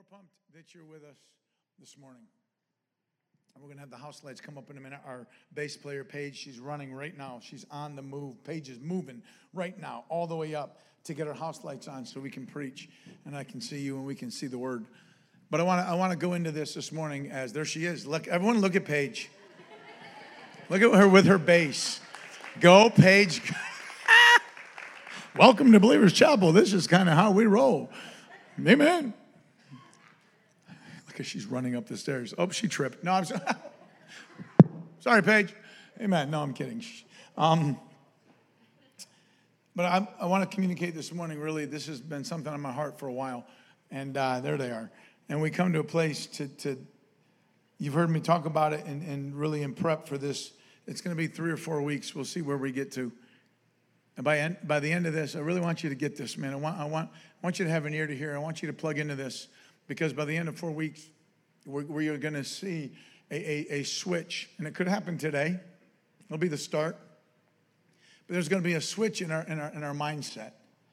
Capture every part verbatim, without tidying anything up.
pumped that you're with us this morning. And we're going to have the house lights come up in a minute. Our bass player, Paige, she's running right now. She's on the move. Paige is moving right now all the way up to get our house lights on so we can preach. And I can see you and we can see the word. But I want to I want to go into this this morning as there she is. Look, everyone look at Paige. Look at her with her bass. Go, Paige. Welcome to Believers Chapel. This is kind of how we roll. Amen. Look, she's running up the stairs. Oh, she tripped. No, I'm sorry. Sorry, Paige. Amen. No, I'm kidding. Um, but I, I want to communicate this morning. Really, this has been something on my heart for a while. And uh, there they are. And we come to a place to, to you've heard me talk about it and, and really in prep for this. It's going to be three or four weeks. We'll see where we get to. And by end, by the end of this, I really want you to get this, man. I want, I want, I want you to have an ear to hear. I want you to plug into this because by the end of four weeks, we're, we're going to see a, a, a switch. And it could happen today. It'll be the start. But there's going to be a switch in our, in our, in our mindset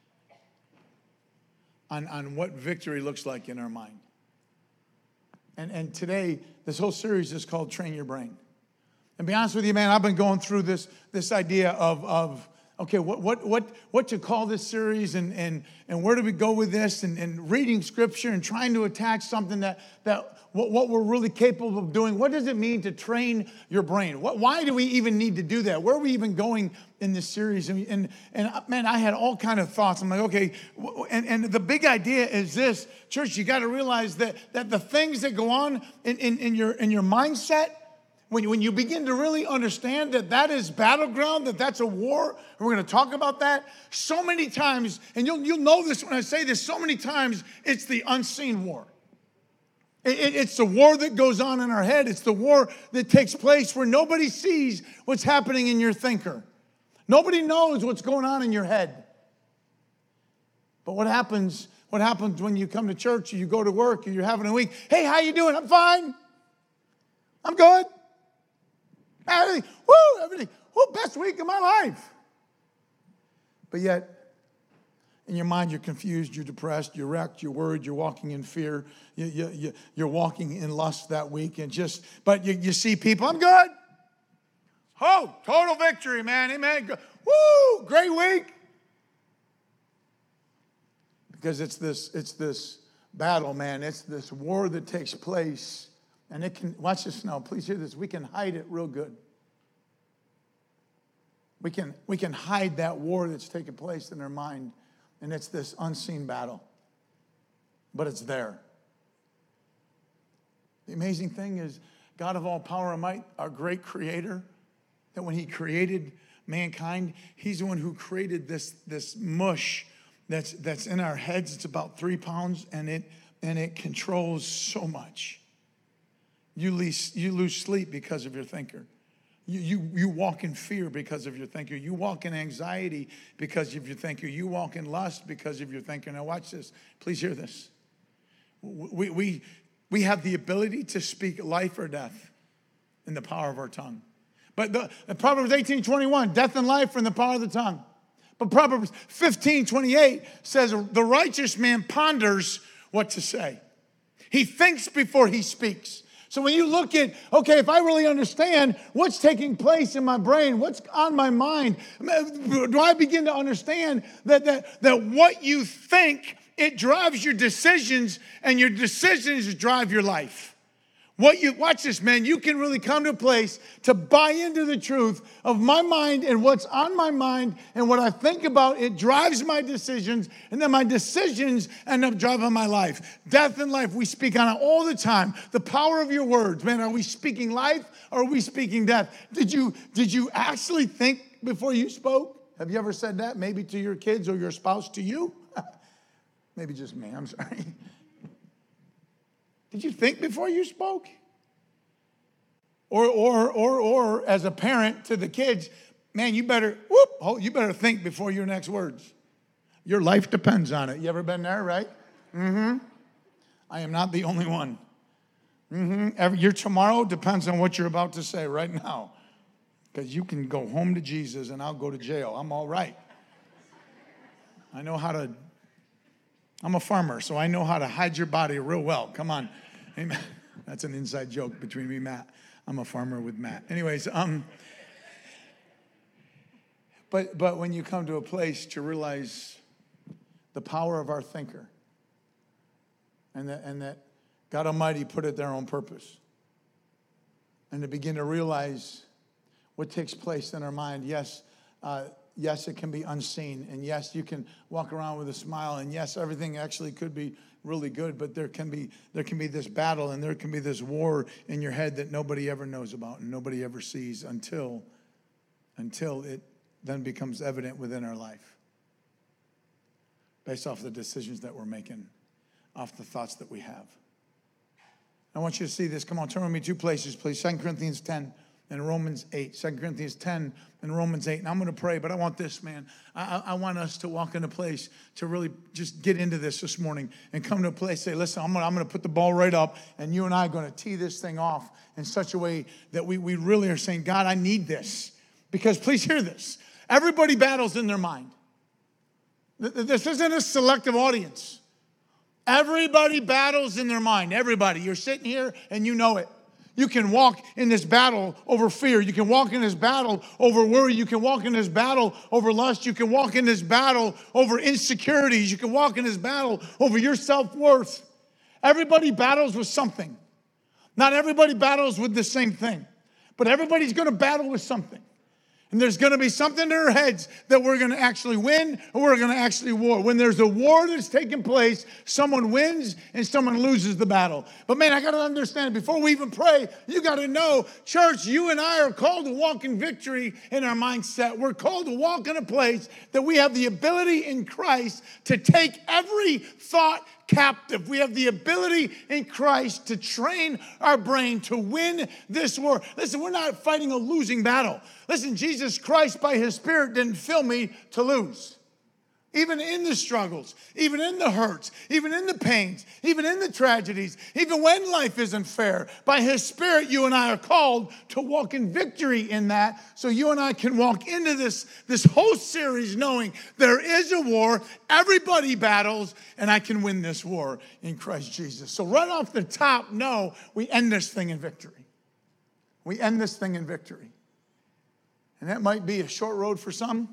on, on what victory looks like in our mind. And, and today, this whole series is called Train Your Brain. And to be honest with you, man, I've been going through this, this idea of, of okay, what what what what to call this series and and and where do we go with this and, and reading scripture and trying to attach something that that what, what we're really capable of doing. What does it mean to train your brain? What, why do we even need to do that? Where are we even going in this series? And and, and man, I had all kind of thoughts. I'm like, okay, and, and the big idea is this, church, you got to realize that that the things that go on in, in, in your in your mindset. When, when you begin to really understand that that is battleground, that that's a war, and we're going to talk about that so many times, and you'll, you'll know this when I say this, so many times it's the unseen war. It, it, it's the war that goes on in our head. It's the war that takes place where nobody sees what's happening in your thinker. Nobody knows what's going on in your head. But what happens, what happens when you come to church or you go to work or you're having a week? Hey, how you doing? I'm fine. I'm good. Everything, woo, everything, woo, best week of my life. But yet, in your mind, you're confused, you're depressed, you're wrecked, you're worried, you're walking in fear, you, you, you, you're walking in lust that week, and just, but you, you see people, I'm good. Oh, total victory, man, amen. Woo, great week. Because it's this, it's this battle, man. It's this war that takes place. And it can, watch this now, please hear this. We can hide it real good. We can, we can hide that war that's taking place in our mind. And it's this unseen battle. But it's there. The amazing thing is, God of all power and might, our great creator, that when he created mankind, he's the one who created this, this mush that's, that's in our heads. It's about three pounds, and it, and it controls so much. You lose, you lose sleep because of your thinker. You, you, you walk in fear because of your thinker. You walk in anxiety because of your thinker. You walk in lust because of your thinker. Now watch this. Please hear this. We, we, we have the ability to speak life or death in the power of our tongue. But the, the Proverbs eighteen twenty-one, death and life are in the power of the tongue. But Proverbs fifteen twenty-eight says the righteous man ponders what to say. He thinks before he speaks. So when you look at, okay, if I really understand what's taking place in my brain, what's on my mind, do I begin to understand that that, that what you think, it drives your decisions, and your decisions drive your life. What you watch this, man, you can really come to a place to buy into the truth of my mind and what's on my mind and what I think about. It drives my decisions, and then my decisions end up driving my life. Death and life, we speak on it all the time. The power of your words, man, are we speaking life or are we speaking death? Did you, did you actually think before you spoke? Have you ever said that? Maybe to your kids or your spouse to you? Maybe just me, I'm sorry. Did you think before you spoke? Or, or, or, or as a parent to the kids, man, you better, whoop, oh, you better think before your next words. Your life depends on it. You ever been there, right? Mm-hmm. I am not the only one. Mm-hmm. Every, your tomorrow depends on what you're about to say right now. Because you can go home to Jesus and I'll go to jail. I'm all right. I know how to I'm a farmer, so I know how to hide your body real well. Come on. Amen. That's an inside joke between me and Matt. I'm a farmer with Matt. Anyways, um, but but when you come to a place to realize the power of our thinker, and that and that God Almighty put it there on purpose, and to begin to realize what takes place in our mind. Yes, uh, yes, it can be unseen, and yes, you can walk around with a smile, and yes, everything actually could be really good, but there can be there can be this battle, and there can be this war in your head that nobody ever knows about and nobody ever sees until until it then becomes evident within our life, based off the decisions that we're making, off the thoughts that we have. I want you to see this. Come on, turn with me two places, please. Second Corinthians ten and Romans eight. Second Corinthians ten and Romans eight. And I'm going to pray, but I want this, man. I, I want us to walk in a place to really just get into this this morning and come to a place, say, listen, I'm going to, I'm going to put the ball right up, and you and I are going to tee this thing off in such a way that we, we really are saying, God, I need this. Because please hear this. Everybody battles in their mind. This isn't a selective audience. Everybody battles in their mind. Everybody. You're sitting here and you know it. You can walk in this battle over fear. You can walk in this battle over worry. You can walk in this battle over lust. You can walk in this battle over insecurities. You can walk in this battle over your self-worth. Everybody battles with something. Not everybody battles with the same thing, but everybody's going to battle with something. And there's going to be something in our heads that we're going to actually win or we're going to actually war. When there's a war that's taking place, someone wins and someone loses the battle. But man, I got to understand, before we even pray, you got to know, church, you and I are called to walk in victory in our mindset. We're called to walk in a place that we have the ability in Christ to take every thought captive. We have the ability in Christ to train our brain to win this war. Listen, we're not fighting a losing battle. Listen, Jesus Christ by his Spirit didn't fill me to lose. Even in the struggles, even in the hurts, even in the pains, even in the tragedies, even when life isn't fair, by his Spirit, you and I are called to walk in victory in that, so you and I can walk into this, this whole series knowing there is a war, everybody battles, and I can win this war in Christ Jesus. So right off the top, no, we end this thing in victory. We end this thing in victory. And that might be a short road for some,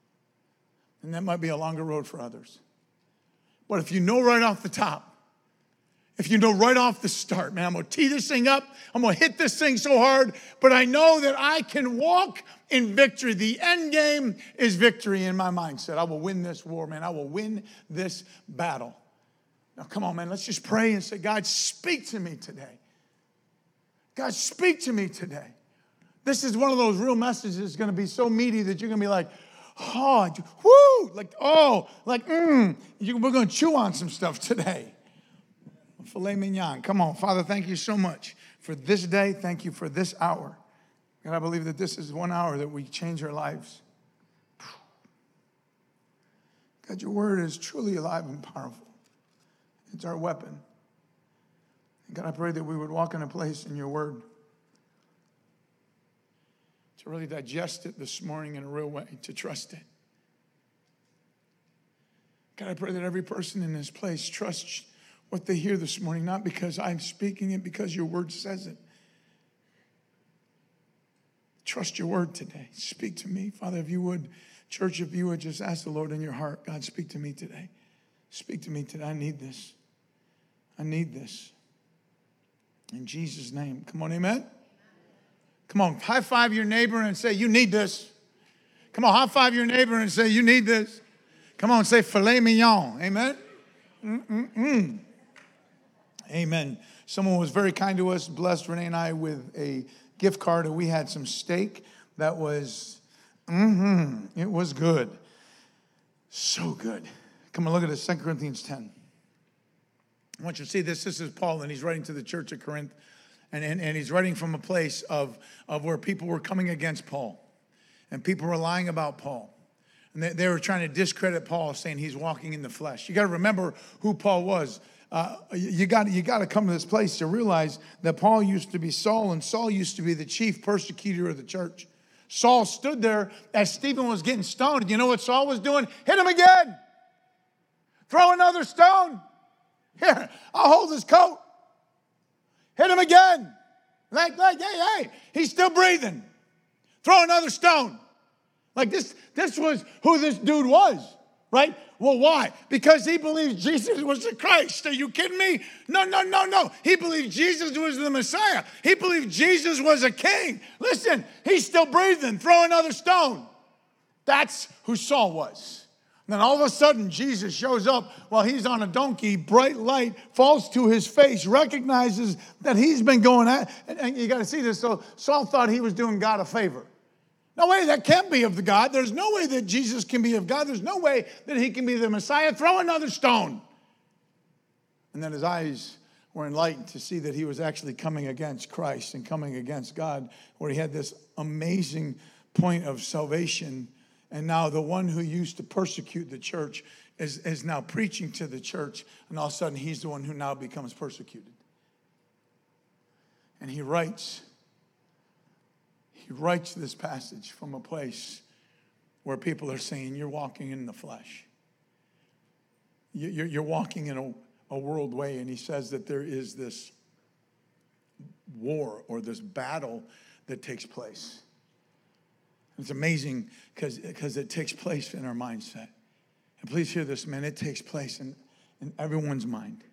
and that might be a longer road for others. But if you know right off the top, if you know right off the start, man, I'm going to tee this thing up. I'm going to hit this thing so hard, but I know that I can walk in victory. The end game is victory in my mindset. I will win this war, man. I will win this battle. Now, come on, man. Let's just pray and say, God, speak to me today. God, speak to me today. This is one of those real messages that's going to be so meaty that you're going to be like, oh, whoo, like, oh, like, mm. You, we're going to chew on some stuff today. Filet mignon. Come on, Father, thank you so much for this day. Thank you for this hour. God, I believe that this is one hour that we change our lives. God, your word is truly alive and powerful. It's our weapon. And God, I pray that we would walk in a place in your word to really digest it this morning in a real way, to trust it. God, I pray that every person in this place trusts what they hear this morning, not because I'm speaking it, because your word says it. Trust your word today. Speak to me. Father, if you would, church, if you would just ask the Lord in your heart, God, speak to me today. Speak to me today. I need this. I need this. In Jesus' name. Come on, amen? Come on, high five your neighbor and say, you need this. Come on, high five your neighbor and say, you need this. Come on, say filet mignon. Amen? Mm-mm-mm. Amen. Someone was very kind to us, blessed Renee and I with a gift card, and we had some steak that was, mm-hmm, it was good. So good. Come on, look at this, Second Corinthians ten. I want you to see this. This is Paul, and he's writing to the church at Corinth. And, and, and he's writing from a place of, of where people were coming against Paul. And people were lying about Paul. And they, they were trying to discredit Paul, saying he's walking in the flesh. You got to remember who Paul was. Uh, you got you got to come to this place to realize that Paul used to be Saul, and Saul used to be the chief persecutor of the church. Saul stood there as Stephen was getting stoned. You know what Saul was doing? Hit him again. Throw another stone. Here, I'll hold his coat. Hit him again. Like, like, hey, hey, he's still breathing. Throw another stone. Like this, this was who this dude was, right? Well, why? Because he believed Jesus was the Christ. Are you kidding me? No, no, no, no. He believed Jesus was the Messiah. He believed Jesus was a king. Listen, he's still breathing. Throw another stone. That's who Saul was. And then all of a sudden, Jesus shows up while he's on a donkey, bright light falls to his face, recognizes that he's been going at, and, and you got to see this. So Saul thought he was doing God a favor. No way, that can't be of the God. There's no way that Jesus can be of God. There's no way that he can be the Messiah. Throw another stone. And then his eyes were enlightened to see that he was actually coming against Christ and coming against God, where he had this amazing point of salvation. And now the one who used to persecute the church is, is now preaching to the church. And all of a sudden, he's the one who now becomes persecuted. And he writes, he writes this passage from a place where people are saying, you're walking in the flesh. You're, you're walking in a, a world way. And he says that there is this war or this battle that takes place. It's amazing because because it takes place in our mindset. And please hear this, man. It takes place in, in everyone's mind.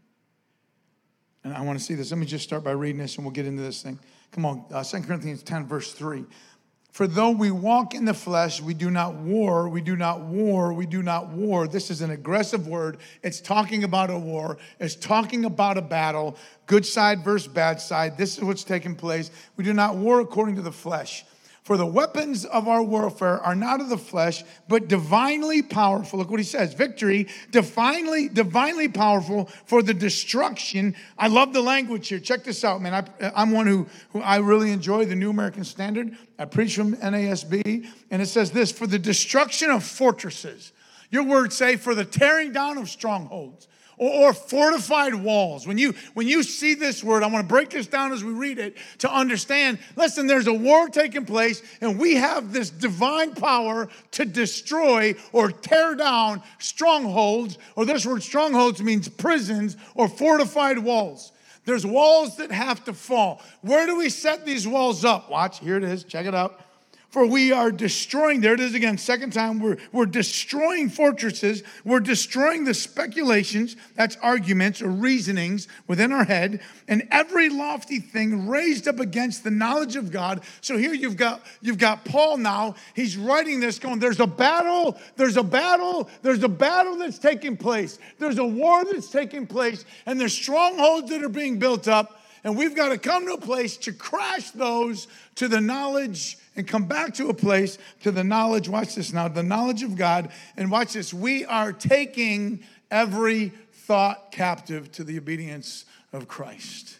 And I want to see this. Let me just start by reading this and we'll get into this thing. Come on, uh, Second Corinthians ten, verse three. For though we walk in the flesh, we do not war, we do not war, we do not war. This is an aggressive word. It's talking about a war. It's talking about a battle. Good side versus bad side. This is what's taking place. We do not war according to the flesh. For the weapons of our warfare are not of the flesh, but divinely powerful. Look what he says. Victory, divinely, divinely powerful for the destruction. I love the language here. Check this out, man. I, I'm one who, who I really enjoy the New American Standard. I preach from N A S B. And it says this, for the destruction of fortresses. Your words say for the tearing down of strongholds. Or fortified walls. When you, when you see this word, I want to break this down as we read it to understand, listen, there's a war taking place, and we have this divine power to destroy or tear down strongholds, or this word strongholds means prisons or fortified walls. There's walls that have to fall. Where do we set these walls up? Watch, here it is, check it out. For we are destroying, there it is again, second time, we're, we're destroying fortresses. We're destroying the speculations, that's arguments or reasonings within our head, and every lofty thing raised up against the knowledge of God. So here you've got, you've got Paul now. He's writing this going, there's a battle, there's a battle, there's a battle that's taking place. There's a war that's taking place, and there's strongholds that are being built up, and we've got to come to a place to crash those to the knowledge and come back to a place to the knowledge, watch this now, the knowledge of God. And watch this, we are taking every thought captive to the obedience of Christ.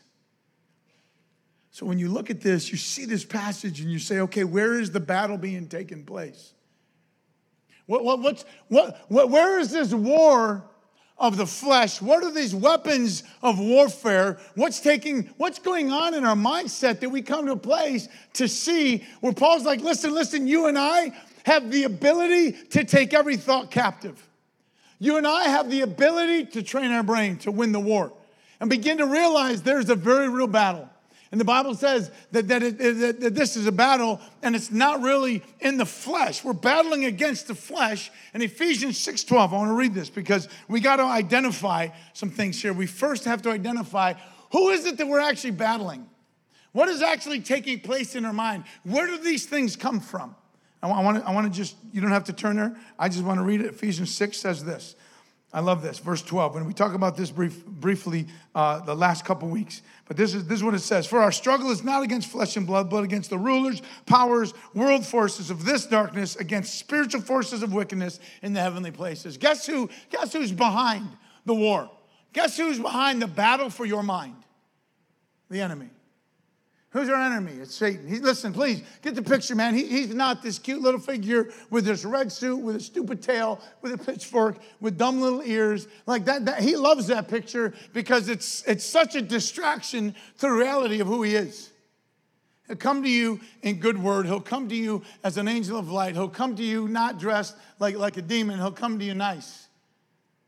So when you look at this, you see this passage and you say, okay, where is the battle being taken place? What, what, what's, what, what, where is this war of the flesh? What are these weapons of warfare? What's taking, what's going on in our mindset that we come to a place to see where Paul's like, listen, listen, you and I have the ability to take every thought captive. You and I have the ability to train our brain to win the war and begin to realize there's a very real battle. And the Bible says that, that, it, that, that this is a battle, and it's not really in the flesh. We're battling against the flesh. In Ephesians six twelve, I want to read this because we got to identify some things here. We first have to identify who is it that we're actually battling? What is actually taking place in our mind? Where do these things come from? I want to, I want to just, you don't have to turn there. I just want to read it. Ephesians six says this. I love this, verse twelve. And we talk about this brief, briefly uh, the last couple weeks. But this is, this is what it says. For our struggle is not against flesh and blood, but against the rulers, powers, world forces of this darkness, against spiritual forces of wickedness in the heavenly places. Guess who? Guess who's behind the war? Guess who's behind the battle for your mind? The enemy. Who's our enemy? It's Satan. He, listen, please, get the picture, man. He, he's not this cute little figure with this red suit, with a stupid tail, with a pitchfork, with dumb little ears. Like that, that he loves that picture because it's, it's such a distraction to the reality of who he is. He'll come to you in good word. He'll come to you as an angel of light. He'll come to you not dressed like, like a demon. He'll come to you nice.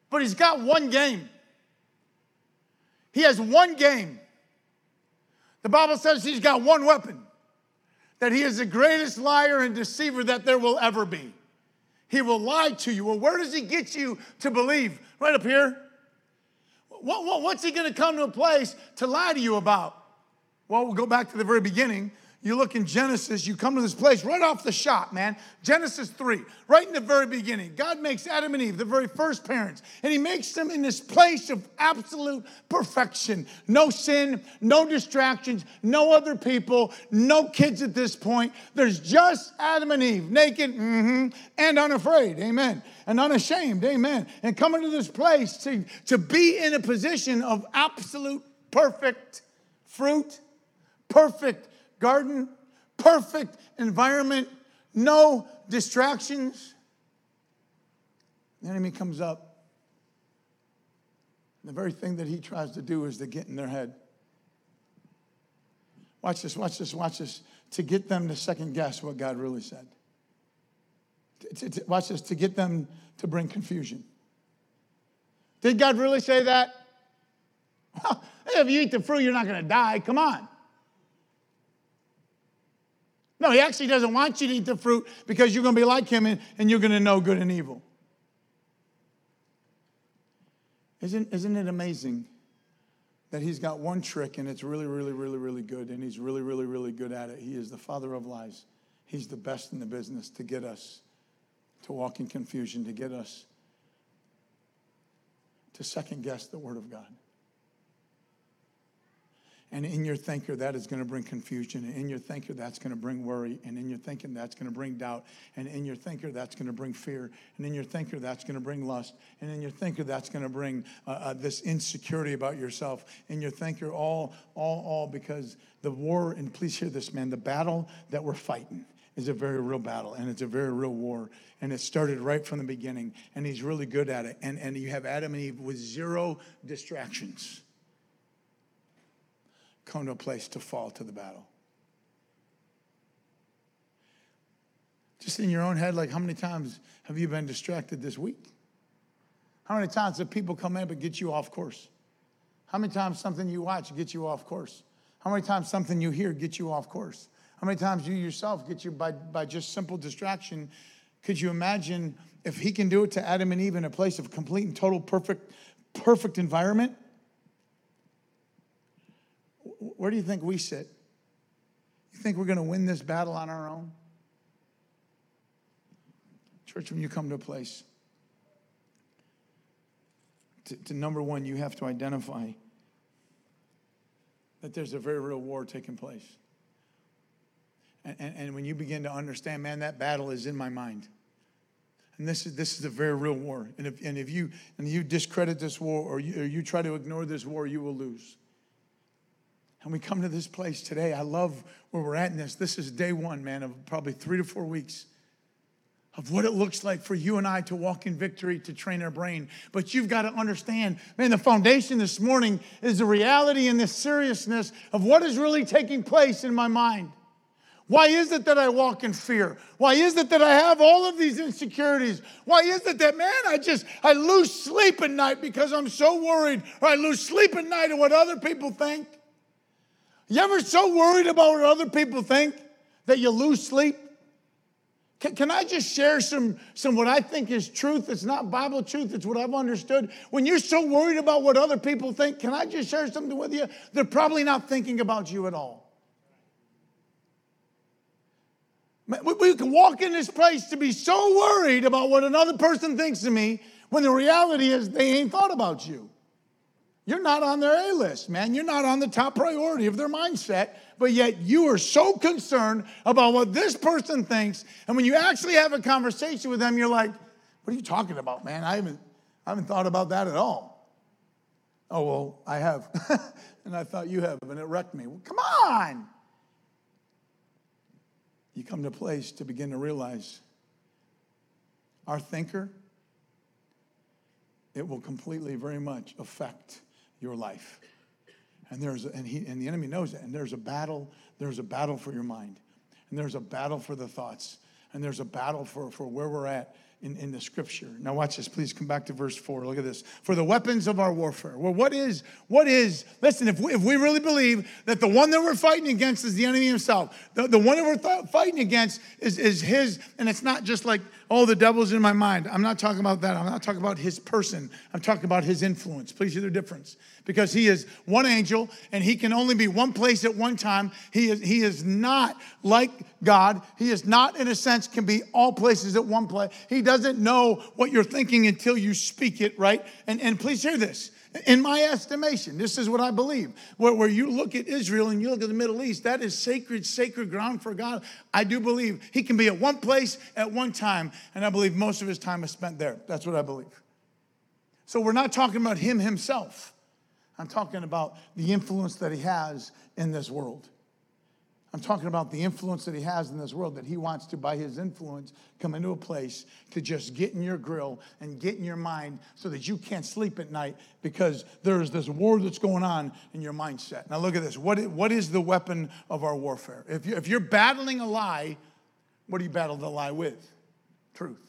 But he's got one game. He has one game. The Bible says he's got one weapon. That he is the greatest liar and deceiver that there will ever be. He will lie to you. Well, where does he get you to believe? Right up here. What, what, what's he going to come to a place to lie to you about? Well, we'll go back to the very beginning. You look in Genesis, you come to this place right off the shot, man. Genesis three, right in the very beginning. God makes Adam and Eve, the very first parents, and he makes them in this place of absolute perfection. No sin, no distractions, no other people, no kids at this point. There's just Adam and Eve, naked mm-hmm, and unafraid, amen, and unashamed, amen, and coming to this place to, to be in a position of absolute perfect fruit, perfect garden, perfect environment, no distractions. The enemy comes up. The very thing that he tries to do is to get in their head. Watch this, watch this, watch this. To get them to second guess what God really said. To, to, to, watch this, to get them to bring confusion. Did God really say that? Well, if you eat the fruit, you're not going to die. Come on. No, he actually doesn't want you to eat the fruit because you're going to be like him and, and you're going to know good and evil. Isn't, isn't it amazing that he's got one trick and it's really, really, really, really good, and he's really, really, really good at it. He is the father of lies. He's the best in the business to get us to walk in confusion, to get us to second guess the word of God. And in your thinker, that is going to bring confusion. And in your thinker, that's going to bring worry. And in your thinking, that's going to bring doubt. And in your thinker, that's going to bring fear. And in your thinker, that's going to bring lust. And in your thinker, that's going to bring uh, uh, this insecurity about yourself. In your thinker, all, all, all because the war, and please hear this, man, the battle that we're fighting is a very real battle. And it's a very real war. And it started right from the beginning. And he's really good at it. And, and you have Adam and Eve with zero distractions. Come to a place to fall to the battle. Just in your own head, like how many times have you been distracted this week? How many times have people come in but get you off course? How many times something you watch gets you off course? How many times something you hear gets you off course? How many times you yourself get you by, by just simple distraction? Could you imagine if he can do it to Adam and Eve in a place of complete and total perfect, perfect environment? Where do you think we sit? You think we're going to win this battle on our own? Church, when you come to a place, to, to number one, you have to identify that there's a very real war taking place. And, and, and when you begin to understand, man, that battle is in my mind. And this is this is a very real war. And if and if you and you discredit this war, or you, or you try to ignore this war, you will lose. And we come to this place today. I love where we're at in this. This is day one, man, of probably three to four weeks of what it looks like for you and I to walk in victory, to train our brain. But you've got to understand, man, the foundation this morning is the reality and the seriousness of what is really taking place in my mind. Why is it that I walk in fear? Why is it that I have all of these insecurities? Why is it that, man, I just, I lose sleep at night because I'm so worried, or I lose sleep at night at what other people think? You ever so worried about what other people think that you lose sleep? Can, can I just share some, some what I think is truth? It's not Bible truth. It's what I've understood. When you're so worried about what other people think, can I just share something with you? They're probably not thinking about you at all. We, we can walk in this place to be so worried about what another person thinks of me when the reality is they ain't thought about you. You're not on their A-list, man. You're not on the top priority of their mindset, but yet you are so concerned about what this person thinks. And when you actually have a conversation with them, you're like, what are you talking about, man? I haven't, I haven't thought about that at all. Oh, well, I have. And I thought you have, and it wrecked me. Well, come on. You come to a place to begin to realize our thinker, it will completely, very much affect your life. And there's and he and the enemy knows that. And there's a battle, there's a battle for your mind. And there's a battle for the thoughts. And there's a battle for, for where we're at. in, in the scripture. Now watch this. Please come back to verse four. Look at this. For the weapons of our warfare. Well, what is, what is, listen, if we, if we really believe that the one that we're fighting against is the enemy himself, the, the one that we're th- fighting against is, is his, and it's not just like, oh, the devil's in my mind. I'm not talking about that. I'm not talking about his person. I'm talking about his influence. Please hear the difference. Because he is one angel, and he can only be one place at one time. He is, he is not like God. He is not, in a sense, can be all places at one place. He doesn't know what you're thinking until you speak it, right? And, and please hear this. In my estimation, this is what I believe. Where, where you look at Israel and you look at the Middle East, that is sacred, sacred ground for God. I do believe he can be at one place at one time, and I believe most of his time is spent there. That's what I believe. So we're not talking about him himself. I'm talking about the influence that he has in this world. I'm talking about the influence that he has in this world, that he wants to, by his influence, come into a place to just get in your grill and get in your mind so that you can't sleep at night because there's this war that's going on in your mindset. Now look at this. What is, what is the weapon of our warfare? If, you, if you're battling a lie, what do you battle the lie with? Truth.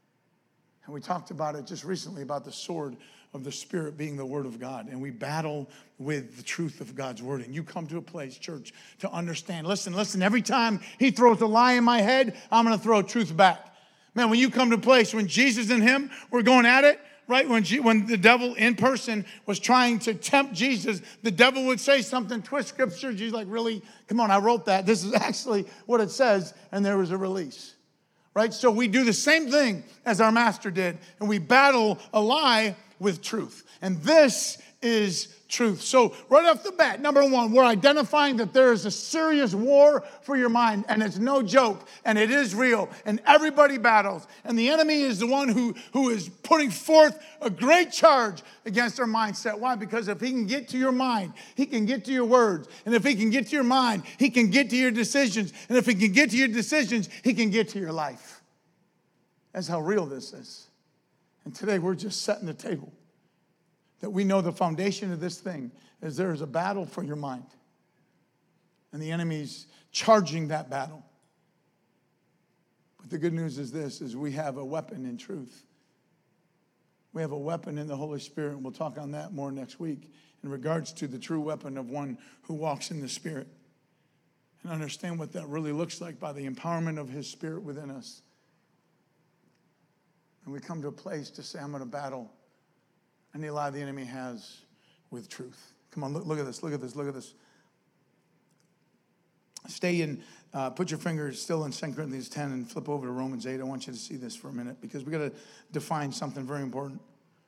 And we talked about it just recently about the sword of the Spirit being the Word of God. And we battle with the truth of God's Word. And you come to a place, church, to understand. Listen, listen, every time he throws a lie in my head, I'm going to throw truth back. Man, when you come to a place, when Jesus and him were going at it, right? When, G- when the devil in person was trying to tempt Jesus, the devil would say something, twist scripture. Jesus like, really? Come on, I wrote that. This is actually what it says. And there was a release. Right? So we do the same thing as our master did. And we battle a lie with truth. And this is truth. So right off the bat, number one, we're identifying that there is a serious war for your mind, and it's no joke, and it is real, and everybody battles. And the enemy is the one who, who is putting forth a great charge against our mindset. Why? Because if he can get to your mind, he can get to your words. And if he can get to your mind, he can get to your decisions. And if he can get to your decisions, he can get to your life. That's how real this is. And today we're just setting the table that we know the foundation of this thing is there is a battle for your mind. And the enemy's charging that battle. But the good news is this, is we have a weapon in truth. We have a weapon in the Holy Spirit, and we'll talk on that more next week in regards to the true weapon of one who walks in the Spirit. And understand what that really looks like by the empowerment of his Spirit within us. And we come to a place to say, I'm going to battle any lie the enemy has with truth. Come on, look, look at this, look at this, look at this. Stay in, uh, put your fingers still in Second Corinthians ten and flip over to Romans eight. I want you to see this for a minute because we got to define something very important.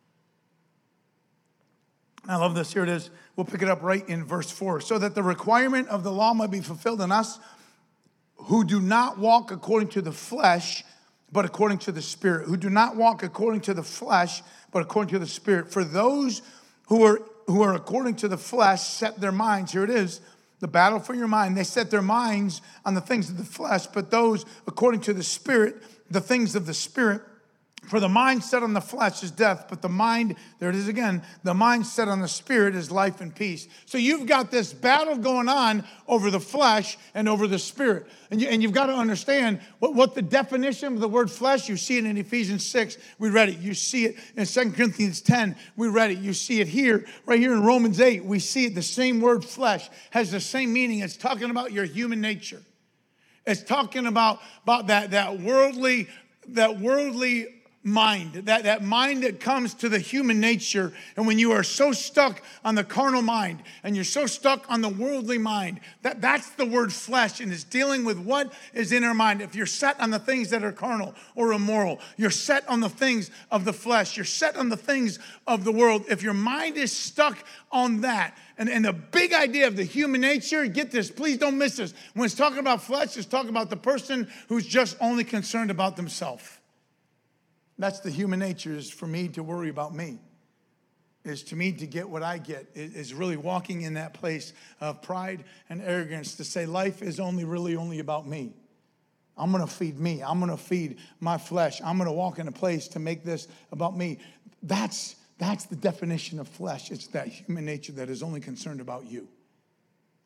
I love this. Here it is. We'll pick it up right in verse four. So that the requirement of the law might be fulfilled in us who do not walk according to the flesh, but according to the Spirit. Who do not walk according to the flesh, but according to the Spirit. For those who are who are according to the flesh set their minds. Here it is. The battle for your mind. They set their minds on the things of the flesh, but those according to the Spirit, the things of the Spirit. For the mind set on the flesh is death, but the mind, there it is again, the mind set on the Spirit is life and peace. So you've got this battle going on over the flesh and over the Spirit. And, you, and you've got to understand what, what the definition of the word flesh, you see it in Ephesians six, we read it. You see it in Second Corinthians ten, we read it. You see it here, right here in Romans eight, we see it. The same word flesh has the same meaning. It's talking about your human nature. It's talking about, about that, that worldly, that worldly mind, that, that mind that comes to the human nature. And when you are so stuck on the carnal mind and you're so stuck on the worldly mind, that, that's the word flesh, and it's dealing with what is in our mind. If you're set on the things that are carnal or immoral, you're set on the things of the flesh, you're set on the things of the world. If your mind is stuck on that, and, and the big idea of the human nature, get this, please don't miss this. When it's talking about flesh, it's talking about the person who's just only concerned about themselves. That's the human nature, is for me to worry about me, is to me to get what I get, is really walking in that place of pride and arrogance to say life is only really only about me. I'm going to feed me. I'm going to feed my flesh. I'm going to walk in a place to make this about me. That's, that's the definition of flesh. It's that human nature that is only concerned about you.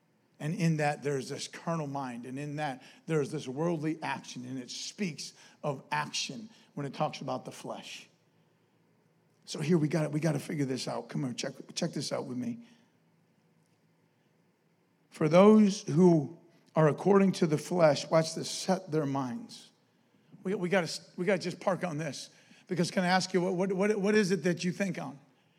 And in that, there's this carnal mind. And in that, there's this worldly action. And it speaks of action when it talks about the flesh. So here we got we got to figure this out. Come on, check, check this out with me. For those who are according to the flesh, watch this, set their minds. We, we got to we got to just park on this. Because can I ask you, what, what, what is it that you think on?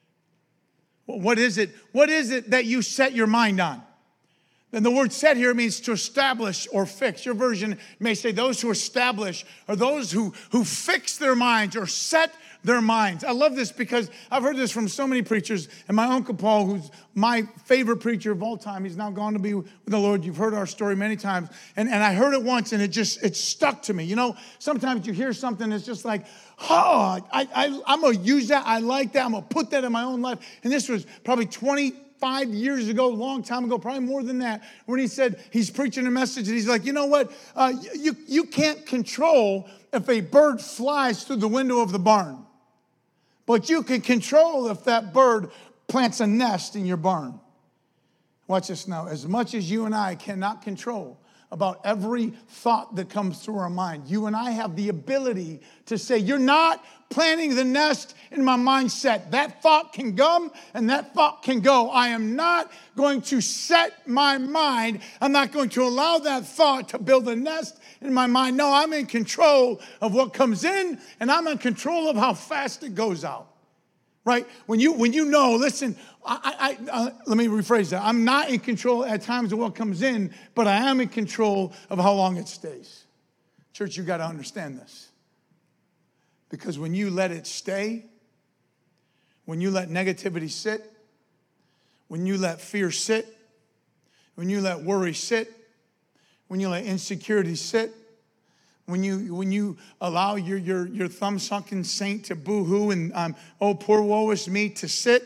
What is it? What is it that you set your mind on? Then the word set here means to establish or fix. Your version may say those who establish or those who, who fix their minds or set their minds. I love this because I've heard this from so many preachers. And my Uncle Paul, who's my favorite preacher of all time, he's now gone to be with the Lord. You've heard our story many times. And, and I heard it once and it just, it stuck to me. You know, sometimes you hear something that's just like, oh, I, I, I'm going to use that. I like that. I'm going to put that in my own life. And this was probably twenty-five years ago, a long time ago, probably more than that, when he said he's preaching a message and he's like, you know what? Uh, you, you can't control if a bird flies through the window of the barn. But you can control if that bird plants a nest in your barn. Watch this now. As much as you and I cannot control about every thought that comes through our mind, you and I have the ability to say, you're not planting the nest in my mindset. That thought can come and that thought can go. I am not going to set my mind. I'm not going to allow that thought to build a nest in my mind. No, I'm in control of what comes in and I'm in control of how fast it goes out. Right? When you when you know, listen, I, I, uh, let me rephrase that. I'm not in control at times of what comes in, but I am in control of how long it stays. Church, you got to understand this. Because when you let it stay, when you let negativity sit, when you let fear sit, when you let worry sit, when you let insecurity sit, When you when you allow your your your thumb-sunken saint to boo-hoo and um, oh, poor woe is me to sit,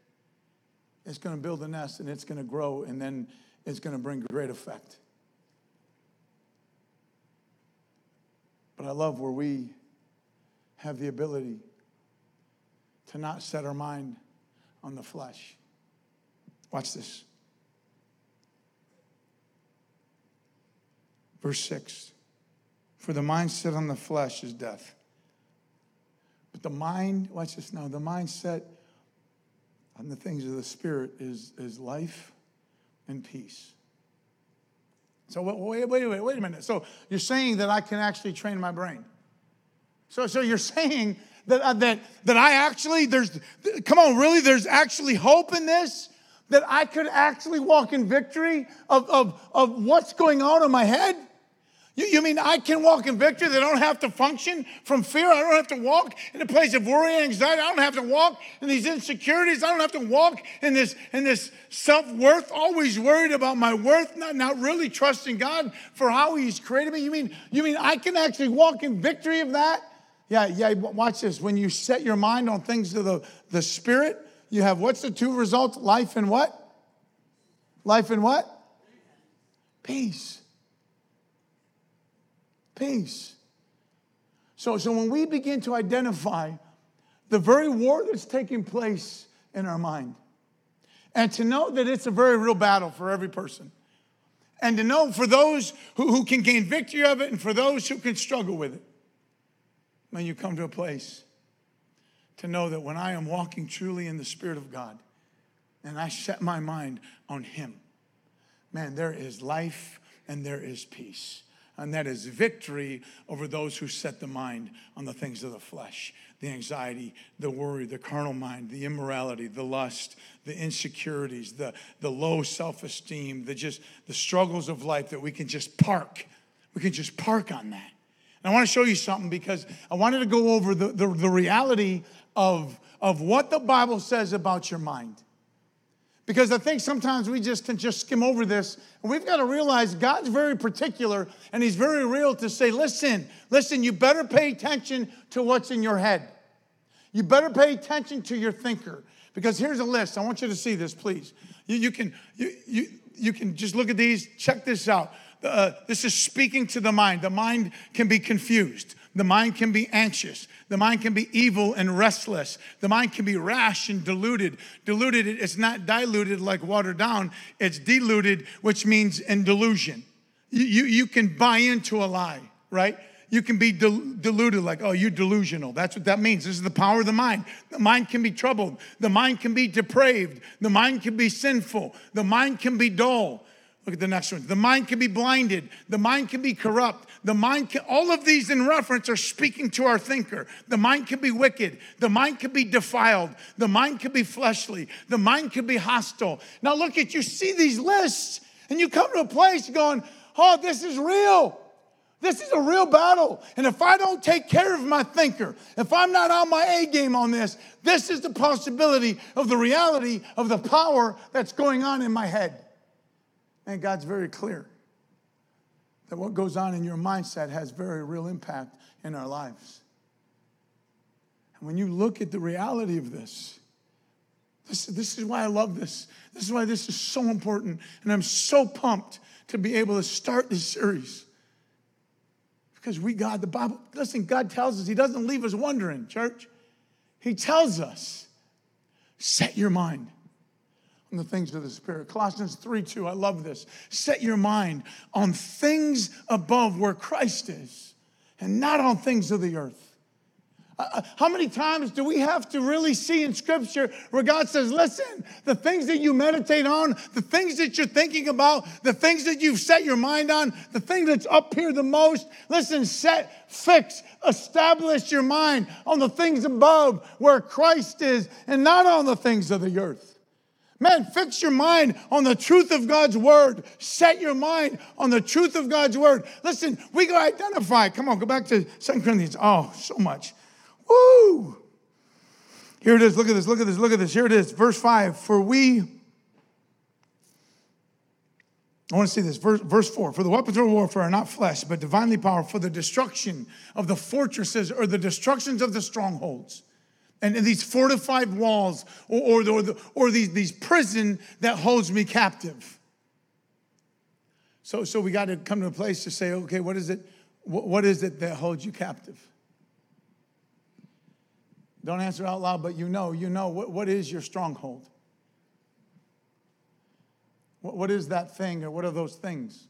it's going to build a nest and it's going to grow and then it's going to bring great effect. But I love where we have the ability to not set our mind on the flesh. Watch this. Verse six. For the mindset on the flesh is death. But the mind, watch this now, the mindset on the things of the Spirit is, is life and peace. So wait, wait, wait, wait a minute. So you're saying that I can actually train my brain. So, so you're saying that, uh, that, that I actually, there's, come on, really, there's actually hope in this? That I could actually walk in victory of, of, of what's going on in my head? You, you mean I can walk in victory? That I don't have to function from fear? I don't have to walk in a place of worry and anxiety? I don't have to walk in these insecurities? I don't have to walk in this, in this self-worth, always worried about my worth, not, not really trusting God for how he's created me? You mean, you mean I can actually walk in victory of that? Yeah, yeah, watch this. When you set your mind on things of the, the Spirit, you have, what's the two results? Life and what? Life and what? Peace. Peace. So, so when we begin to identify the very war that's taking place in our mind, and to know that it's a very real battle for every person, and to know for those who, who can gain victory of it and for those who can struggle with it, when you come to a place to know that when I am walking truly in the Spirit of God and I set my mind on him, man, there is life and there is peace. And that is victory over those who set the mind on the things of the flesh, the anxiety, the worry, the carnal mind, the immorality, the lust, the insecurities, the, the low self-esteem, the just the struggles of life that we can just park. We can just park on that. And I want to show you something because I wanted to go over the, the, the reality of, of what the Bible says about your mind. Because I think sometimes we just can just skim over this. And we've got to realize God's very particular and he's very real to say, listen, listen, you better pay attention to what's in your head. You better pay attention to your thinker. Because here's a list. I want you to see this, please. You, you, can, you, you, you can just look at these. Check this out. Uh, this is speaking to the mind. The mind can be confused. The mind can be anxious. The mind can be evil and restless. The mind can be rash and deluded. Diluted, it's not diluted like watered down. It's diluted, which means in delusion. You, you, you can buy into a lie, right? You can be del- deluded like, oh, you're delusional. That's what that means. This is the power of the mind. The mind can be troubled. The mind can be depraved. The mind can be sinful. The mind can be dull. Look at the next one. The mind can be blinded. The mind can be corrupt. The mind can, all of these in reference are speaking to our thinker. The mind can be wicked. The mind can be defiled. The mind can be fleshly. The mind can be hostile. Now look at, you see these lists and you come to a place going, oh, this is real. This is a real battle. And if I don't take care of my thinker, if I'm not on my A game on this, this is the possibility of the reality of the power that's going on in my head. And God's very clear that what goes on in your mindset has very real impact in our lives. And when you look at the reality of this, this, this is why I love this. This is why this is so important. And I'm so pumped to be able to start this series. Because we, God, the Bible, listen, God tells us, he doesn't leave us wondering, church. He tells us, set your mind on the things of the Spirit. Colossians three two, I love this. Set your mind on things above where Christ is and not on things of the earth. Uh, how many times do we have to really see in Scripture where God says, listen, the things that you meditate on, the things that you're thinking about, the things that you've set your mind on, the thing that's up here the most, listen, set, fix, establish your mind on the things above where Christ is and not on the things of the earth. Man, fix your mind on the truth of God's word. Set your mind on the truth of God's word. Listen, we go identify. Come on, go back to Second Corinthians. Oh, so much. Woo! Here it is. Look at this. Look at this. Look at this. Here it is. Verse five. For we, I want to see this. Verse, verse four. For the weapons of warfare are not flesh, but divinely powerful for the destruction of the fortresses or the destructions of the strongholds. And, and these fortified walls or, or, or, the, or these, these prison that holds me captive. So, so we got to come to a place to say, okay, what is it? What, what is it that holds you captive? Don't answer out loud, but you know, you know, what, what is your stronghold? What, what is that thing or what are those things?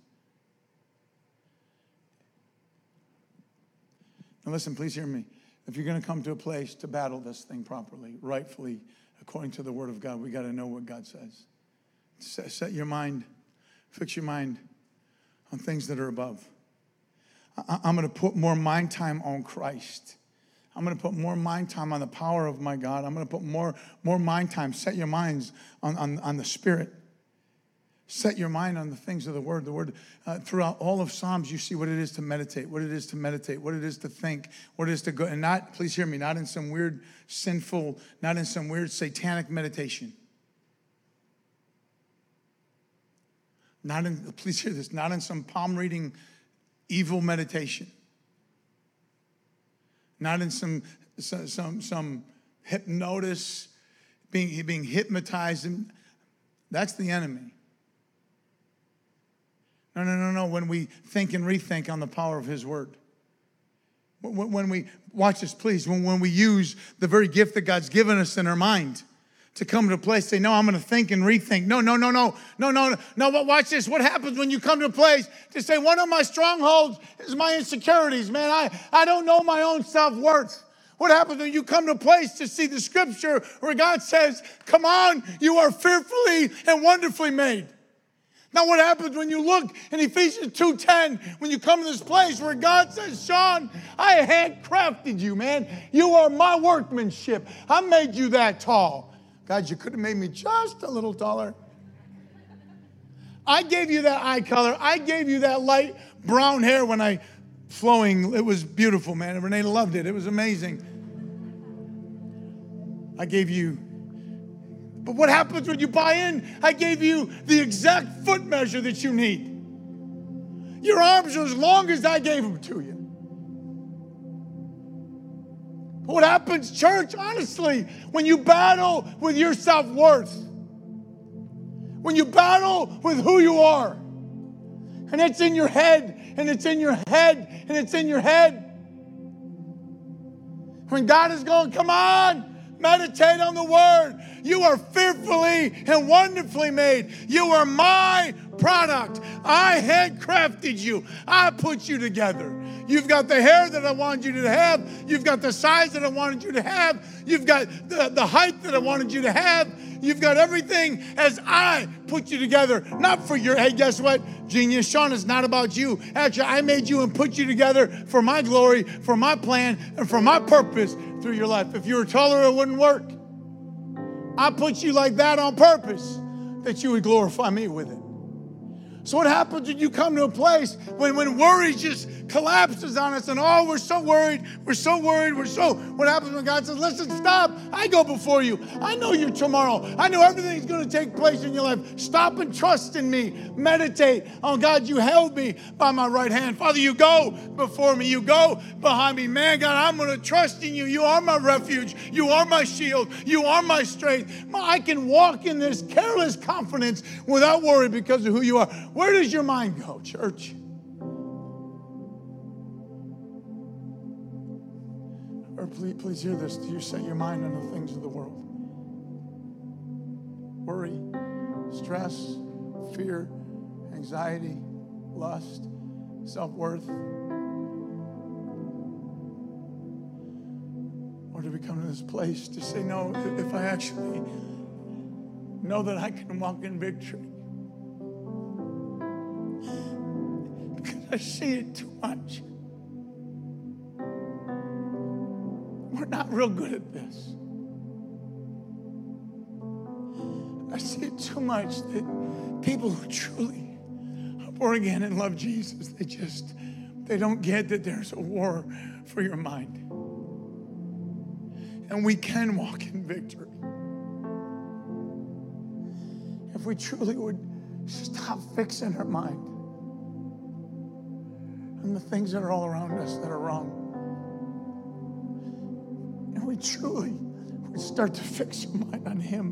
Now listen, please hear me. If you're going to come to a place to battle this thing properly, rightfully, according to the word of God, we got to know what God says. Set, set your mind, fix your mind on things that are above. I, I'm going to put more mind time on Christ. I'm going to put more mind time on the power of my God. I'm going to put more, more mind time. Set your minds on, on, on the Spirit. Set your mind on the things of the Word. The Word, uh, throughout all of Psalms, you see what it is to meditate, what it is to meditate, what it is to think, what it is to go. And not, please hear me, not in some weird, sinful, not in some weird, satanic meditation. Not in, please hear this, not in some palm reading, evil meditation. Not in some some some, some hypnosis, being, being hypnotized. And that's the enemy. No, no, no, no. When we think and rethink on the power of his word. When, when we, watch this please, when, when we use the very gift that God's given us in our mind to come to a place, say, no, I'm going to think and rethink. No, no, no, no, no, no, no, but watch this. What happens when you come to a place to say, one of my strongholds is my insecurities, man. I, I don't know my own self-worth. What happens when you come to a place to see the scripture where God says, come on, you are fearfully and wonderfully made. Now what happens when you look in Ephesians two ten, when you come to this place where God says, Sean, I handcrafted you, man. You are my workmanship. I made you that tall. God, you could have made me just a little taller. I gave you that eye color. I gave you that light brown hair when I flowing. It was beautiful, man. Renee loved it. It was amazing. I gave you. But what happens when you buy in? I gave you the exact foot measure that you need. Your arms are as long as I gave them to you. But what happens, church, honestly, when you battle with your self-worth, when you battle with who you are, and it's in your head, and it's in your head, and it's in your head, When God is going, come on, meditate on the word. You are fearfully and wonderfully made. You are my product. I handcrafted you. I put you together. You've got the hair that I wanted you to have. You've got the size that I wanted you to have. You've got the, the height that I wanted you to have. You've got everything as I put you together. Not for your, hey, guess what? Genius Sean, it's not about you. Actually, I made you and put you together for my glory, for my plan, and for my purpose through your life. If you were taller, it wouldn't work. I put you like that on purpose, that you would glorify me with it. So what happens when you come to a place when, when worry just collapses on us and oh, we're so worried, we're so worried, we're so, what happens when God says, listen, stop, I go before you. I know your tomorrow. I know everything's going to take place in your life. Stop and trust in me. Meditate on God, you held me by my right hand. Father, you go before me. You go behind me. Man, God, I'm going to trust in you. You are my refuge. You are my shield. You are my strength. I can walk in this careless confidence without worry because of who you are. Where does your mind go, church? Or please, please hear this. Do you set your mind on the things of the world? Worry, stress, fear, anxiety, lust, self-worth. Or do we come to this place to say, no, if I actually know that I can walk in victory, I see it too much. We're not real good at this. I see it too much that people who truly are born again and love Jesus, they just, they don't get that there's a war for your mind. And we can walk in victory. If we truly would stop fixing our mind and the things that are all around us that are wrong. And we truly would start to fix our mind on Him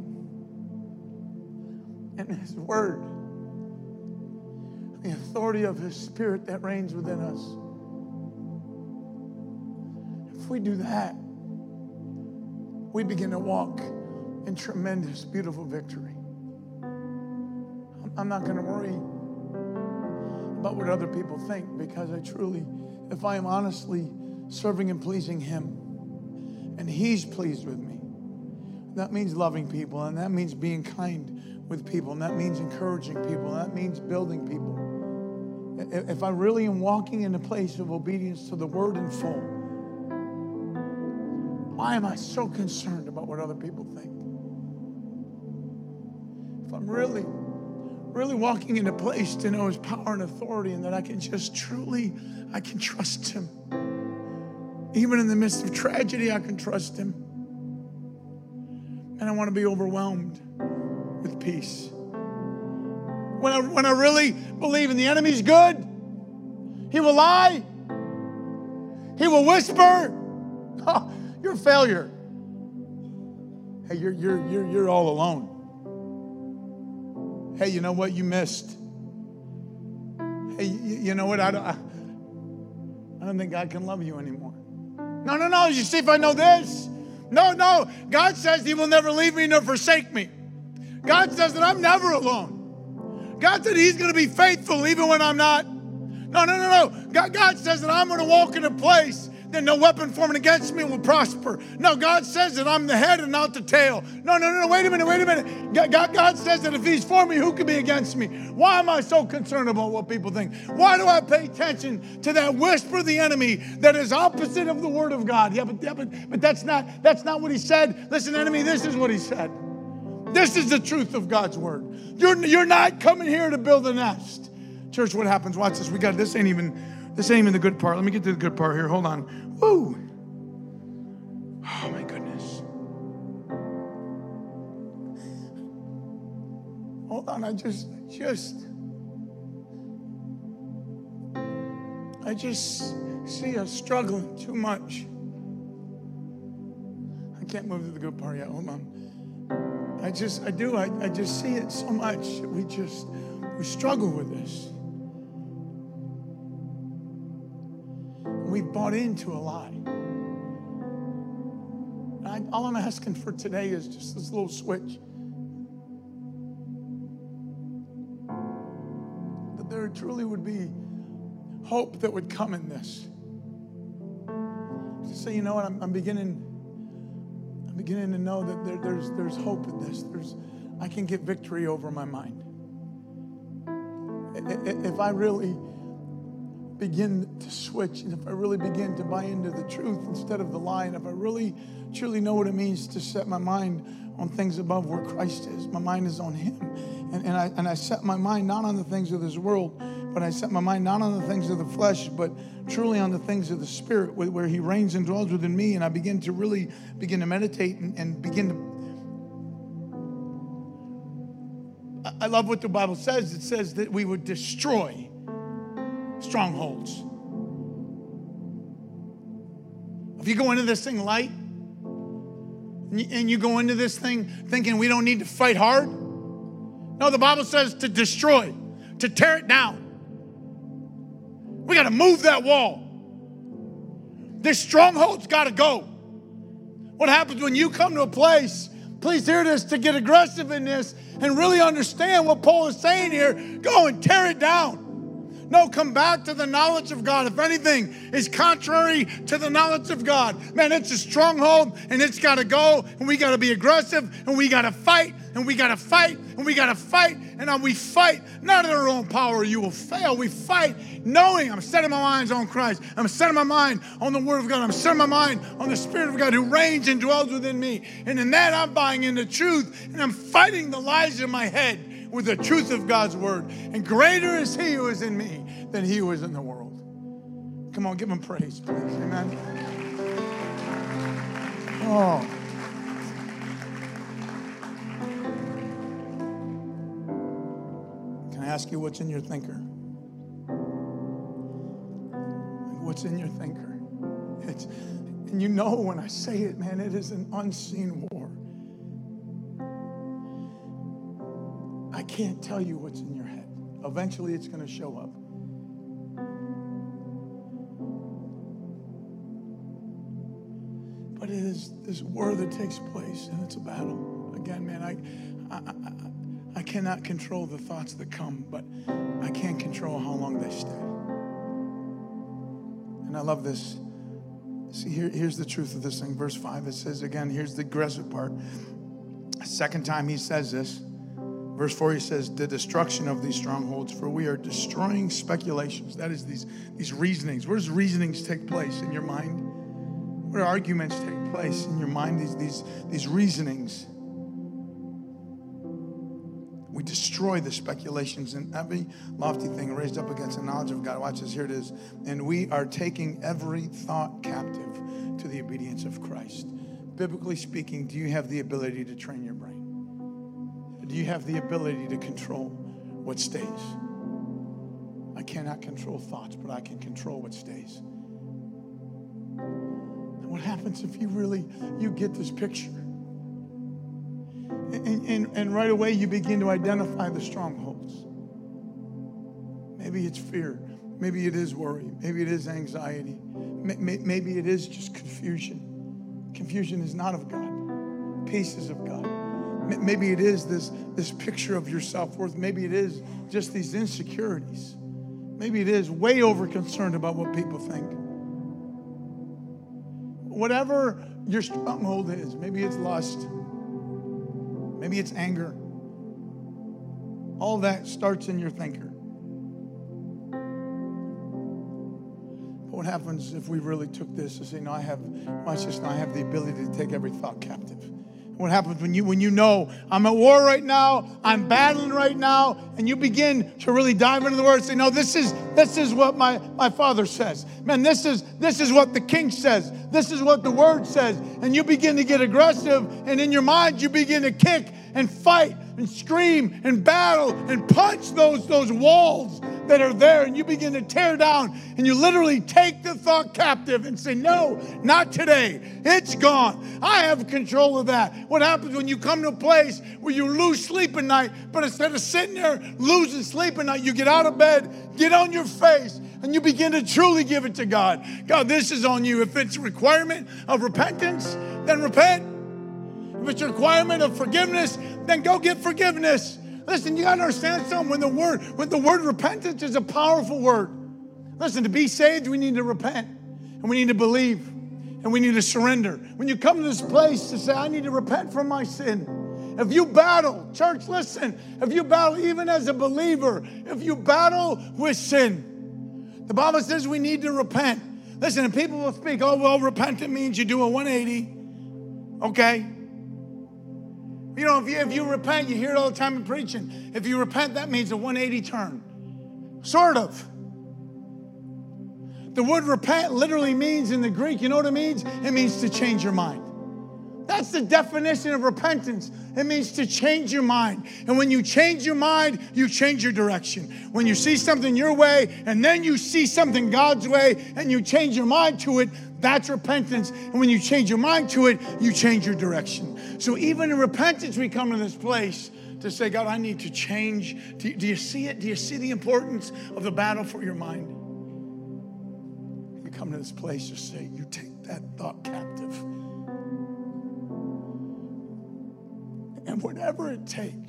and His Word, the authority of His Spirit that reigns within us. If we do that, we begin to walk in tremendous, beautiful victory. I'm not going to worry about what other people think, because I truly, if I am honestly serving and pleasing Him, and He's pleased with me, that means loving people, and that means being kind with people, and that means encouraging people, and that means building people. If I really am walking in a place of obedience to the Word in full, why am I so concerned about what other people think? If I'm really really walking in a place to know His power and authority, and that I can just truly, I can trust Him. Even in the midst of tragedy, I can trust Him. And I want to be overwhelmed with peace. When I, when I really believe in the enemy's good, he will lie. He will whisper, oh, you're a failure. Hey, you're, you're, you're, you're all alone. Hey, you know what? You missed. Hey, you, you know what? I don't, I, I don't think God can love you anymore. No, no, no. You see, if I know this. No, no. God says He will never leave me nor forsake me. God says that I'm never alone. God said He's going to be faithful even when I'm not. No, no, no, no. God, God says that I'm going to walk in a place that no weapon formed against me will prosper. No, God says that I'm the head and not the tail. No, no, no, no, wait a minute, wait a minute. God, God says that if He's for me, who can be against me? Why am I so concerned about what people think? Why do I pay attention to that whisper of the enemy that is opposite of the Word of God? Yeah, but, yeah, but, but that's not, that's not what He said. Listen, enemy, this is what He said. This is the truth of God's Word. You're, you're not coming here to build a nest. Church, what happens? Watch this. We got, this ain't even, this ain't even the good part. Let me get to the good part here. Hold on. Woo! Oh, my goodness. Hold on, I just, just, I just see us struggling too much. I can't move to the good part yet. Hold on. I just, I do, I, I just see it so much. We just, we struggle with this. We've bought into a lie. I, all I'm asking for today is just this little switch. That there truly would be hope that would come in this. Just say, you know what, I'm, I'm beginning, I'm beginning to know that there, there's there's hope in this. There's, I can get victory over my mind. If I really begin to switch, and if I really begin to buy into the truth instead of the lie, and if I really truly know what it means to set my mind on things above where Christ is, my mind is on Him. And, and, I, and I set my mind not on the things of this world, but I set my mind not on the things of the flesh, but truly on the things of the Spirit, where He reigns and dwells within me. And I begin to really begin to meditate and, and begin to... I love what the Bible says. It says that we would destroy strongholds. If you go into this thing light, and you go into this thing thinking we don't need to fight hard, no, the Bible says to destroy, to tear it down. We got to move that wall. This stronghold's got to go. What happens when you come to a place, please hear this, to get aggressive in this and really understand what Paul is saying here, go and tear it down. No, come back to the knowledge of God. If anything is contrary to the knowledge of God, man, it's a stronghold and it's got to go, and we got to be aggressive, and we got to fight, and we got to fight, and we got to fight, and we fight not in our own power. You will fail. We fight knowing I'm setting my mind on Christ. I'm setting my mind on the Word of God. I'm setting my mind on the Spirit of God who reigns and dwells within me. And in that, I'm buying into truth, and I'm fighting the lies in my head with the truth of God's Word. And greater is He who is in me than he who is in the world. Come on, give Him praise, please. Amen. Oh. Can I ask you what's in your thinker? What's in your thinker? It's, and you know when I say it, man, it is an unseen war. I can't tell you what's in your head. Eventually it's going to show up. But it is this war that takes place, and it's a battle. Again, man, I, I, I, I cannot control the thoughts that come, but I can control how long they stay. And I love this. See, here, here's the truth of this thing. Verse five, it says, again, here's the aggressive part. Second time he says this. Verse four, he says, the destruction of these strongholds, for we are destroying speculations. That is these, these reasonings. Where does reasonings take place? In your mind? Where do arguments take place in your mind? These, these, these reasonings. We destroy the speculations and every lofty thing raised up against the knowledge of God. Watch this, here it is. And we are taking every thought captive to the obedience of Christ. Biblically speaking, do you have the ability to train your brain? Do you have the ability to control what stays? I cannot control thoughts, but I can control what stays. And what happens if you really, you get this picture? And, and, and right away you begin to identify the strongholds. Maybe it's fear. Maybe it is worry. Maybe it is anxiety. Maybe it is just confusion. Confusion is not of God. Peace is of God. Maybe it is this, this picture of your self-worth. Maybe it is just these insecurities. Maybe it is way over concerned about what people think. Whatever your stronghold is, maybe it's lust. Maybe it's anger. All that starts in your thinker. But what happens if we really took this and say, no, I have, watch this, now I have the ability to take every thought captive. What happens when you when you know I'm at war right now, I'm battling right now, and you begin to really dive into the Word and say, no, this is this is what my, my Father says. Man, this is this is what the King says. This is what the Word says. And you begin to get aggressive, and in your mind you begin to kick and fight and scream and battle and punch those, those walls that are there, and you begin to tear down, and you literally take the thought captive and say, no, not today. It's gone. I have control of that. What happens when you come to a place where you lose sleep at night, but instead of sitting there losing sleep at night, you get out of bed, get on your face, and you begin to truly give it to God. God, this is on you. If it's a requirement of repentance, then repent. If it's a requirement of forgiveness, then go get forgiveness. Listen, you got to understand something. When the word, when the word repentance is a powerful word. Listen, to be saved, we need to repent. And we need to believe. And we need to surrender. When you come to this place to say, I need to repent from my sin. If you battle, church, listen. If you battle even as a believer, if you battle with sin, the Bible says we need to repent. Listen, and people will speak, oh, well, repentant means you do a one eighty. Okay. You know, if you, if you repent, you hear it all the time in preaching. If you repent, that means a one eighty turn. Sort of. The word repent literally means in the Greek, you know what it means? It means to change your mind. That's the definition of repentance. It means to change your mind. And when you change your mind, you change your direction. When you see something your way, and then you see something God's way, and you change your mind to it, that's repentance. And when you change your mind to it, you change your direction. So even in repentance, we come to this place to say, God, I need to change. Do, do you see it? Do you see the importance of the battle for your mind? You come to this place to say, you take that thought captive. And whatever it takes,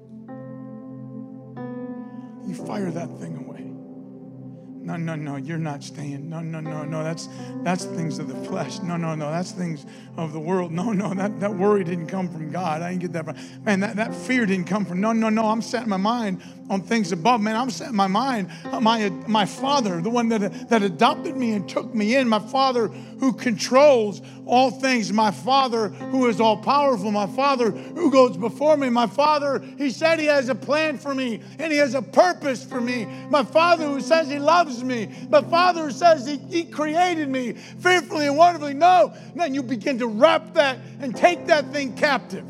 you fire that thing away. No, no, no, you're not staying. No, no, no, no, that's that's things of the flesh. No, no, no, that's things of the world. No, no, that, that worry didn't come from God. I didn't get that from, man, that, that fear didn't come from, no, no, no, I'm setting my mind on things above. Man, I'm setting my mind on my, my Father, the one that, that adopted me and took me in, my Father who controls all things, my Father who is all powerful, my Father who goes before me, my Father, he said he has a plan for me and he has a purpose for me, my Father who says he loves me, my Father who says he, he created me fearfully and wonderfully. No, then you begin to wrap that and take that thing captive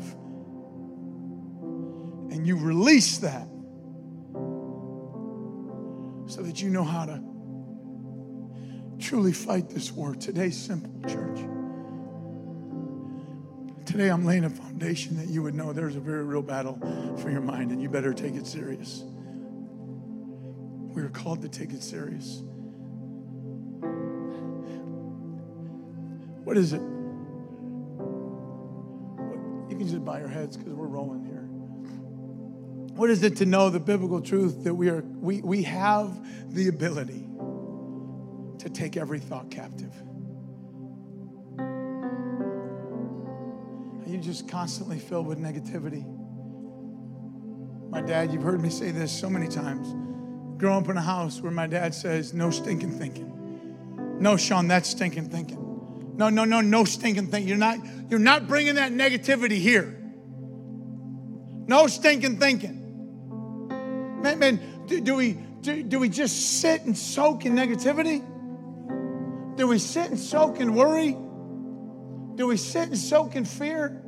and you release that so that you know how to truly fight this war. Today's simple, church. Today I'm laying a foundation that you would know there's a very real battle for your mind and you better take it serious. We are called to take it serious. What is it? You can just bow your heads because we're rolling here. What is it to know the biblical truth that we are we, we have the ability to take every thought captive? Are you just constantly filled with negativity? My dad, you've heard me say this so many times. Growing up in a house where my dad says, no stinking thinking. No, Sean, that's stinking thinking. No, no, no, no stinking thinking. You're not, you're not bringing that negativity here. No stinking thinking. Man, man do, do we do, do we just sit and soak in negativity? Do we sit and soak in worry? Do we sit and soak in fear?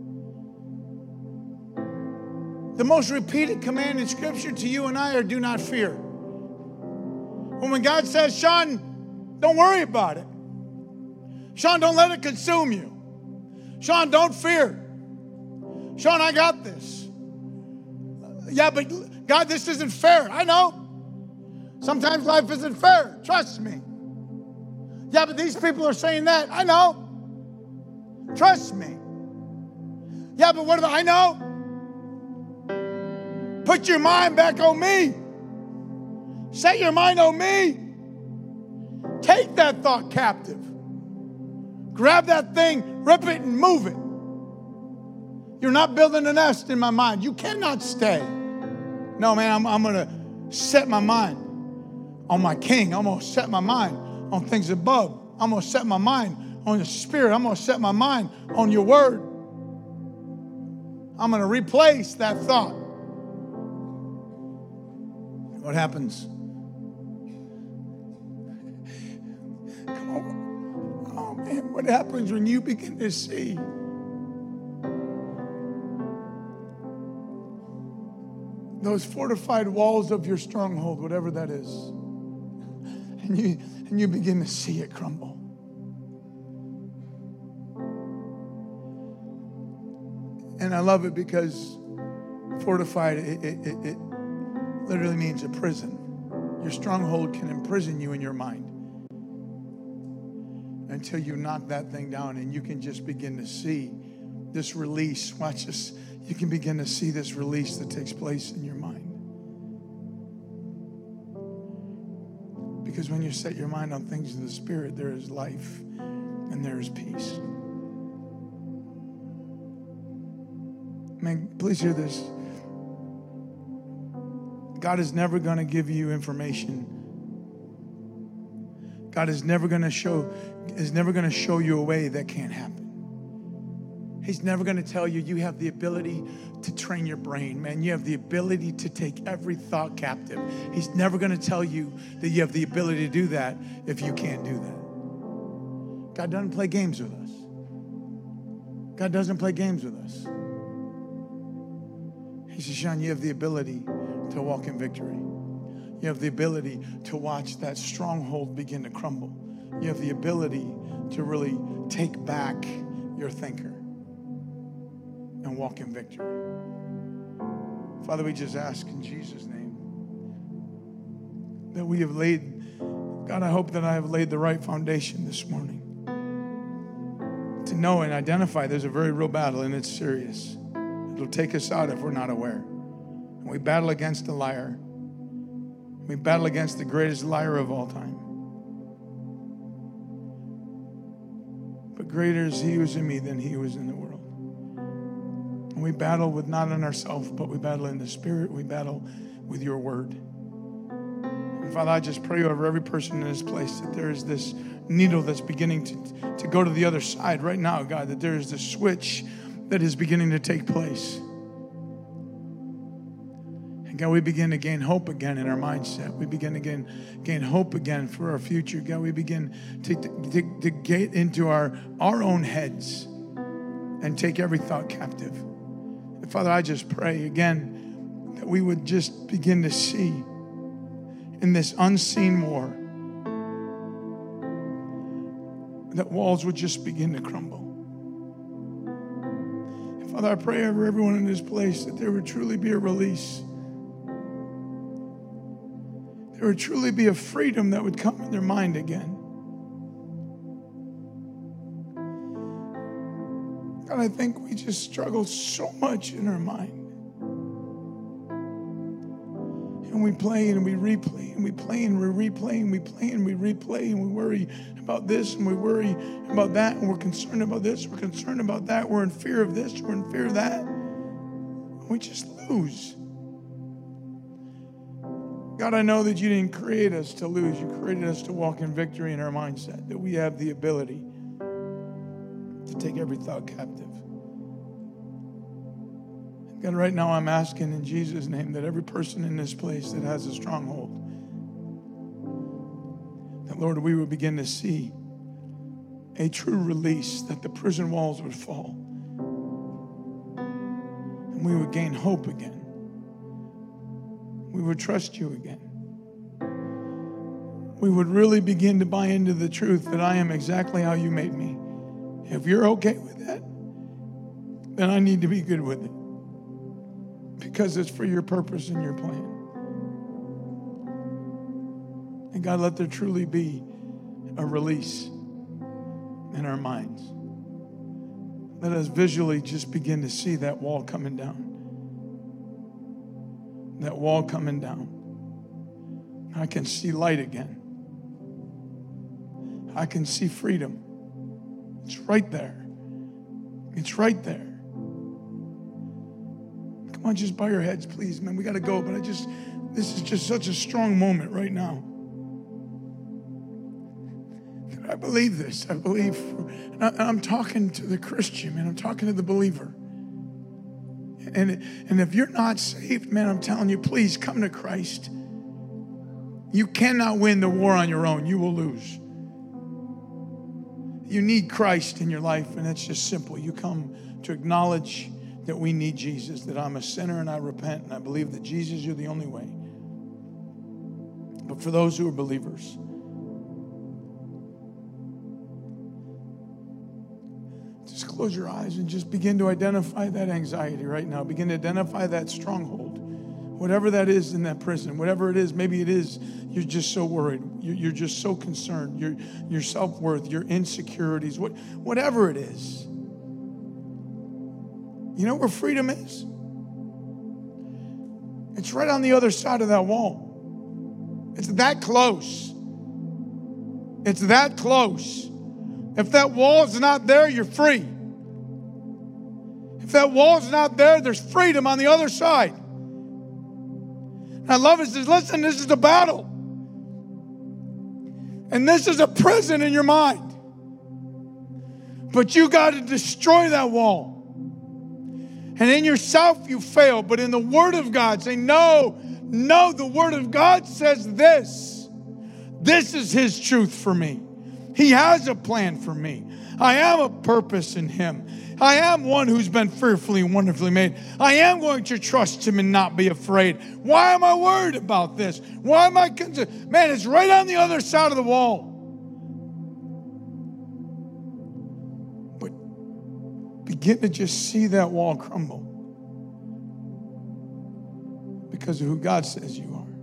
The most repeated command in Scripture to you and I are do not fear. When God says, Sean, don't worry about it. Sean, don't let it consume you. Sean, don't fear. Sean, I got this. Yeah, but God, this isn't fair. I know. Sometimes life isn't fair. Trust me. Yeah, but these people are saying that. I know. Trust me. Yeah, but what about, I know. Put your mind back on me. Set your mind on me. Take that thought captive. Grab that thing, rip it, and move it. You're not building a nest in my mind. You cannot stay. No, man, I'm, I'm going to set my mind on my King. I'm going to set my mind on things above. I'm going to set my mind on the Spirit. I'm going to set my mind on your word. I'm going to replace that thought. What happens? Come on. Oh, man, what happens when you begin to see those fortified walls of your stronghold, whatever that is, and you, and you begin to see it crumble? And I love it because fortified, it, it, it, it literally means a prison. Your stronghold can imprison you in your mind. until you knock that thing down, and you can just begin to see this release. Watch this. You can begin to see this release that takes place in your mind. Because when you set your mind on things of the Spirit, there is life and there is peace. Man, please hear this. God is never going to give you information. God is never going to show is never going to show you a way that can't happen. He's never going to tell you you have the ability to train your brain, man. You have the ability to take every thought captive. He's never going to tell you that you have the ability to do that if you can't do that. God doesn't play games with us. God doesn't play games with us. He says, Sean, you have the ability to walk in victory. You have the ability to watch that stronghold begin to crumble. You have the ability to really take back your thinker and walk in victory. Father, we just ask in Jesus' name that we have laid, God, I hope that I have laid the right foundation this morning to know and identify there's a very real battle, and it's serious. It'll take us out if we're not aware. And we battle against the liar. We battle against the greatest liar of all time. But greater is he who is in me than he who is in the world. And we battle with not in ourselves, but we battle in the Spirit. We battle with your word. And Father, I just pray over every person in this place that there is this needle that's beginning to, to go to the other side right now, God, that there is this switch that is beginning to take place. And God, we begin to gain hope again in our mindset. We begin to gain, gain hope again for our future. God, we begin to, to, to get into our, our own heads and take every thought captive. And Father, I just pray again that we would just begin to see in this unseen war that walls would just begin to crumble. Father, I pray over everyone in this place that there would truly be a release. There would truly be a freedom that would come in their mind again. God, I think we just struggle so much in our mind. And we play and we replay and we play and we replay and we play and we replay and we worry about this and we worry about that and we're concerned about this, we're concerned about that, we're in fear of this, we're in fear of that. And we just lose. God, I know that you didn't create us to lose. You created us to walk in victory in our mindset, that we have the ability to take every thought captive. God, right now I'm asking in Jesus' name that every person in this place that has a stronghold, that, Lord, we would begin to see a true release, that the prison walls would fall, and we would gain hope again. We would trust you again. We would really begin to buy into the truth that I am exactly how you made me. If you're okay with that, then I need to be good with it, because it's for your purpose and your plan. And God, let there truly be a release in our minds. Let us visually just begin to see that wall coming down. That wall coming down. I can see light again. I can see freedom. It's right there. It's right there. Come on, just bow your heads, please, man. We got to go, but I just, this is just such a strong moment right now. I believe this. I believe, and I'm talking to the Christian, man. I'm talking to the believer. And, and if you're not saved, man, I'm telling you, please come to Christ. You cannot win the war on your own. You will lose. You need Christ in your life, and it's just simple. You come to acknowledge that we need Jesus, that I'm a sinner and I repent, and I believe that Jesus, you're the only way. But for those who are believers, just close your eyes and just begin to identify that anxiety right now. Begin to identify that stronghold Whatever that is in that prison, whatever it is, maybe it is you're just so worried. You're, you're just so concerned. Your, your self-worth, your insecurities, what, whatever it is. You know where freedom is? It's right on the other side of that wall. It's that close. It's that close. If that wall is not there, you're free. If that wall is not there, there's freedom on the other side. And I love it. It says, listen, this is a battle. And this is a prison in your mind. But you got to destroy that wall. And in yourself you fail, but in the Word of God, say, no, no, the Word of God says this. This is His truth for me. He has a plan for me. I am a purpose in Him. I am one who's been fearfully and wonderfully made. I am going to trust Him and not be afraid. Why am I worried about this? Why am I concerned? Man, it's right on the other side of the wall. Begin to just see that wall crumble because of who God says you are.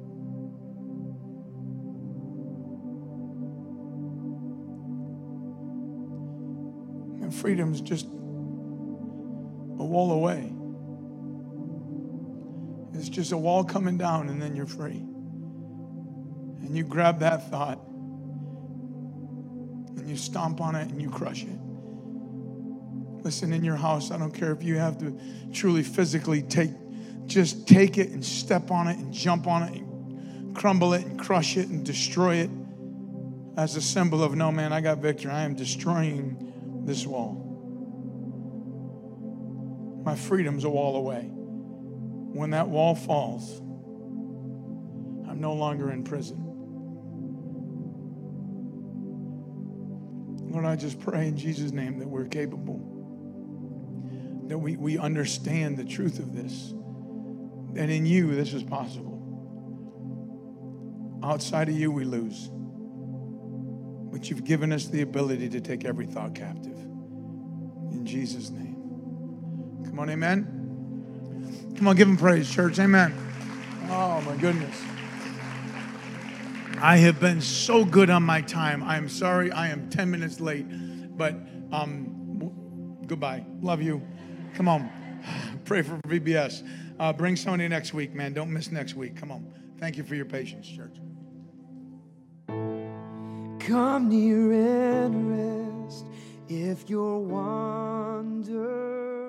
And freedom's just a wall away. It's just a wall coming down and then you're free. And you grab that thought and you stomp on it and you crush it. Listen, in your house, I don't care if you have to truly physically take, just take it and step on it and jump on it and crumble it and crush it and destroy it as a symbol of, no, man, I got victory. I am destroying this wall. My freedom's a wall away. When that wall falls, I'm no longer in prison. Lord, I just pray in Jesus' name that we're capable, that we, we understand the truth of this, that in you this is possible. Outside of you we lose. But you've given us the ability to take every thought captive. In Jesus' name. Come on, amen? Come on, give Him praise, church. Amen. Oh, my goodness. I have been so good on my time. I am sorry I am ten minutes late. But um, w- goodbye. Love you. Come on. Pray for V B S. Uh, bring somebody next week, man. Don't miss next week. Come on. Thank you for your patience, church. Come near and rest if you're wandering.